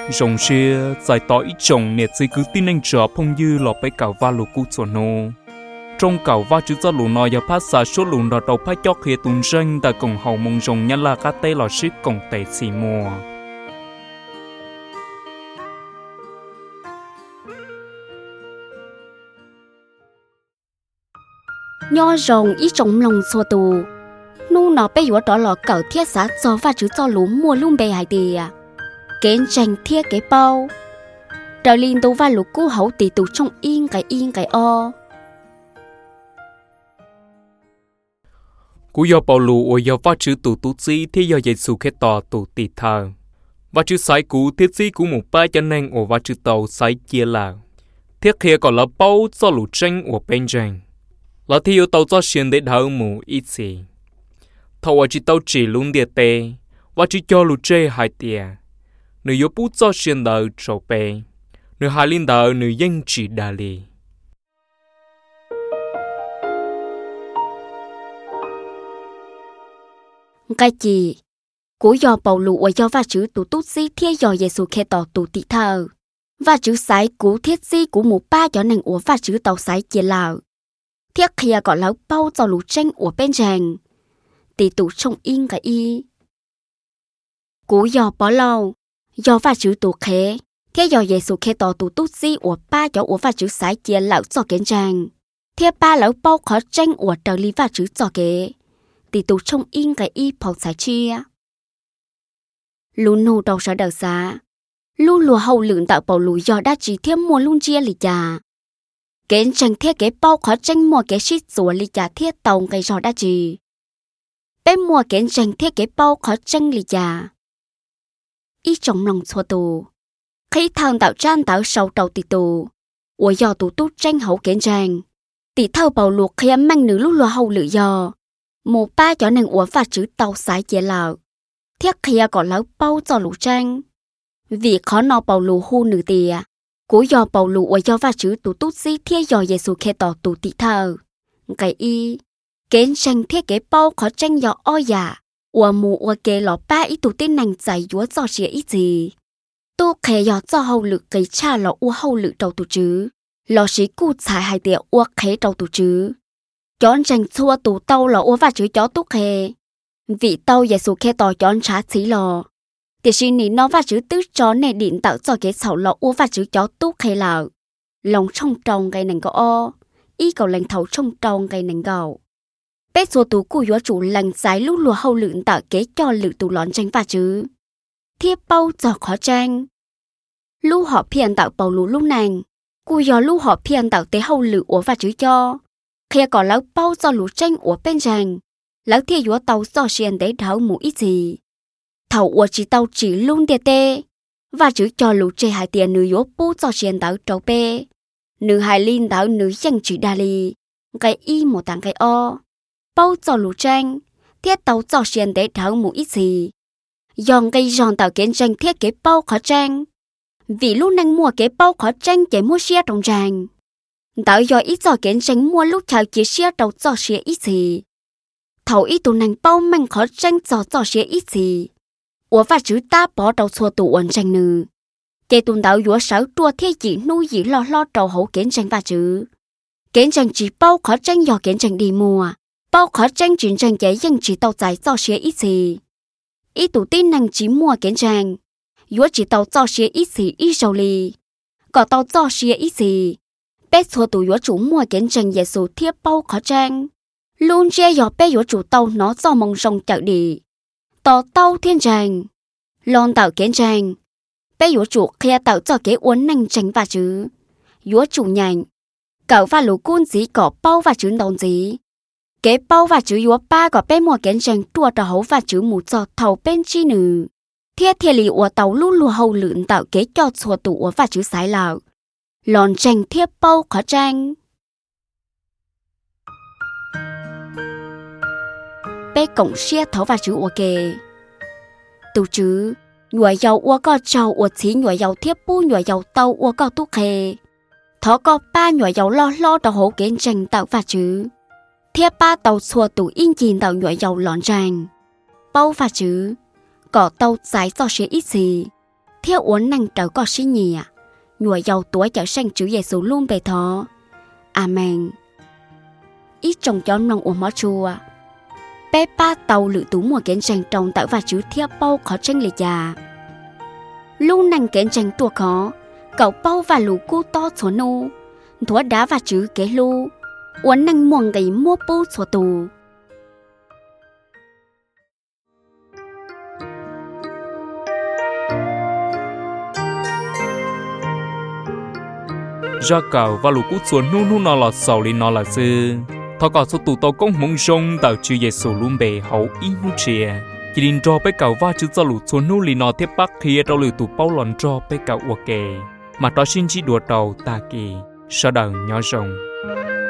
rồng xe giải tỏ ít chồng nè chỉ cứ tin anh trở phong dư lọ bay cào va lù cú chuẩn nô trong cào va chữ cho lù nọ giờ phát xả số lù nọ đầu phát chót khía tuần ranh tại cổng hậu mông rồng nhân là cá tê lọ sức cổng tệ xì mùa nho rồng ít trồng lòng xua tù nu nó bây giờ đó là cậu thiết xã cho và chữ cho lú mua luôn bề hải tì kén tranh thiết cái bao trời linh tù và lú cú hậu tì tù trong yên cái o cú giờ bảo lú ở giờ và chữ tù tù gì thì giờ dạy su khét tò tù tì thờ và chữ sai cú thiết gì cú một ba cho nên ở và chữ tàu sai chia là thiết kia còn là bao cho lú tranh ở bên tranh là thì yêu tàu cho xuyên để thở mù ít gì thầu chỉ tàu chỉ luôn địa tê và chỉ cho lũ chơi hai tia nếu yêu bút cho xuyên đời trâu bê nếu hai linh đời nếu dân chỉ đà lì cái gì cú do bầu lụ ở do và chữ tụ tút gì thiết do Giêsu khe tỏ tụ tị thờ và chữ sái cú thiết gì cú một ba cho nên ủa và chữ tàu sái chia lào thiết kia gọi là bao cho lũ tranh ở bên ràng tỷ tụ trong yên cái y cú do bỏ lâu do và chữ tụ khé thiết do Giêsu khe tỏ tụ tút gì ở ba cho ở và chữ sái chia lão cho kiến ràng thiết ba lão bao khó tranh ở trời lý và chữ cho kế tỷ tụ trong yên cái y phòng sái chia lũ nô đầu sở đầu xa lũ lùa hậu lượng tạo bảo lũ do đã chỉ thêm mua luôn chia lì trà kén tranh thiết cái bao khó tranh mua cái shit rùa lì trà thiết tàu cái giò đã chỉ bên mua kén tranh thiết cái bao khó tranh lì trà ít trong lòng xua tù khi thằng tạo trang tạo sầu đầu tỷ tù ủa do tù tút tranh hậu kén tranh tỷ thâu bảo luộc khi em mang nữ lúc lùa hậu lự do một ba cho nên ủa và chữ tàu sái chế lào thiết kia có lão bao cho lũ tranh vì khó nó bảo lù hu nữ tìa cú do bảo lù ở do và chữ tụ tút gì thiết do Giêsu khe tỏ tụ tị thờ cái y kén tranh thiết cái bao khó tranh do o giả ủa mù ủa kê lọ ba ít tụ tên nành giải dúa do xìa ít gì tu khe do cho hậu lực cái cha lọ ủa hậu lực đầu tụ chứ lọ xí cụ xài hai tiệ ủa khé đầu tụ chứ chón tranh xua tụ tàu lọ ủa và chữ chó tu khe vì tàu Giêsu khe tỏ chón trả xí lọ thì xin ní nó và chữ tứ chó này điện tạo cho cái sầu lọ ua và chữ chó túc hay là lòng trong tròn cái nành có o y cầu lành thầu trong tròn cái nành gạo bé số tú của yếu chủ lành trái lúc lùa hậu lượng tạo kế cho lự tụ lón tranh và chữ thiếp bao giờ khó tranh lúc họ phiền tạo bầu lũ lúc nàng cu yếu lúc họ phiền tạo tế hậu lự ua và chữ cho khi có lão bao giờ lũ tranh ua bên ràng lão thiê yếu tàu do xiên để đảo mũ ít gì thầu ua chỉ tàu chỉ luôn địa tê và chữ cho lũ chơi hai tiền nữ yếu bố cho xiên đảo trâu bê nữ hai linh đảo nữ dân chỉ đa lì cái y một tảng cái o bao cho lũ tranh thiết tàu cho xiên để đảo mũ ít gì dòng cây giòn tạo kiến tranh thiết cái bao khó tranh vì lúc năng mua cái bao khó tranh để mua xe trong tràng tạo do ít cho kiến tranh mua lúc chào chỉ xe đầu cho xe ít gì thầu ít tụ năng bao mang khó tranh cho xe ít gì ủa và chữ ta bỏ đầu xua tụ ổn tranh nữ kể tụi đạo dũa sáu tua thế chỉ nuôi dĩ lo đầu hậu kiến tranh và chữ kiến tranh chỉ bao khó tranh do kiến tranh đi mua bao khó tranh chuyển tranh kẻ dân chỉ tàu giải cho xe ít gì ít tụ tin năng chỉ mua kiến tranh dũa chỉ tàu cho xe ít gì ít sầu lì có tàu cho xe ít gì bé xua tụ dũa chủ mua kiến tranh về số thiếp bao khó tranh luôn che dọ bé dũa chủ tàu nó do mong sông chạy đi tàu tàu thiên tràng lon tạo kiến tràng bé yếu chủ kia tạo cho cái uốn nành tránh và chứ yếu chủ nhành cậu và lũ côn gì có bao và chứ đòn gì cái bao và chứ yếu ba có bé mua kiến tràng tua tàu hấu và chứ một giọt thầu bên chi nữ thiết thiệt lì ủa tàu lú lùa hầu lượn tạo cái cho xua tụ và chứ sái lào lon trành thiết bao khó tràng bé cổng xe thấu và chữ ua kề tụ chứ nhồi dầu ua có trâu ua chí nhồi dầu thiếp bu nhồi dầu tàu ua có tu khề thó có ba nhồi dầu lo đầu hổ kiến tranh tạo và chữ thiếp ba tàu xua tụ in chìn tàu nhồi dầu lọn ràng bao và chữ có tàu giải cho xe ít gì theo uốn năng trở có xí nhì à nhùa giàu tuổi trở sang chữ Giêsu luôn bề thọ. Amen. Ít trồng cho nông uống mỏ chua bé ba tàu lự tú mùa kén tranh trồng tạo và chữ theo bao khó tranh lệ già lúc năng kén tranh tua khó cậu bao và lũ cu to số nô thua đá và chữ kế lu uốn năng muồng gầy mua bố số tù. ra cầu và lũ cút xuống nu nó là sầu li nó là dư thọ cả số tụ tàu công mong sông tạo chữ Giêsu luôn bề hậu in nu chia chỉ định cho bé cầu và chữ cho lũ xuống nu li nó tiếp bắc kia đâu lũ tụ bao lòn cho bé cầu ok mà đó xin chỉ đùa đầu ta kỳ sau đầu nhỏ rồng.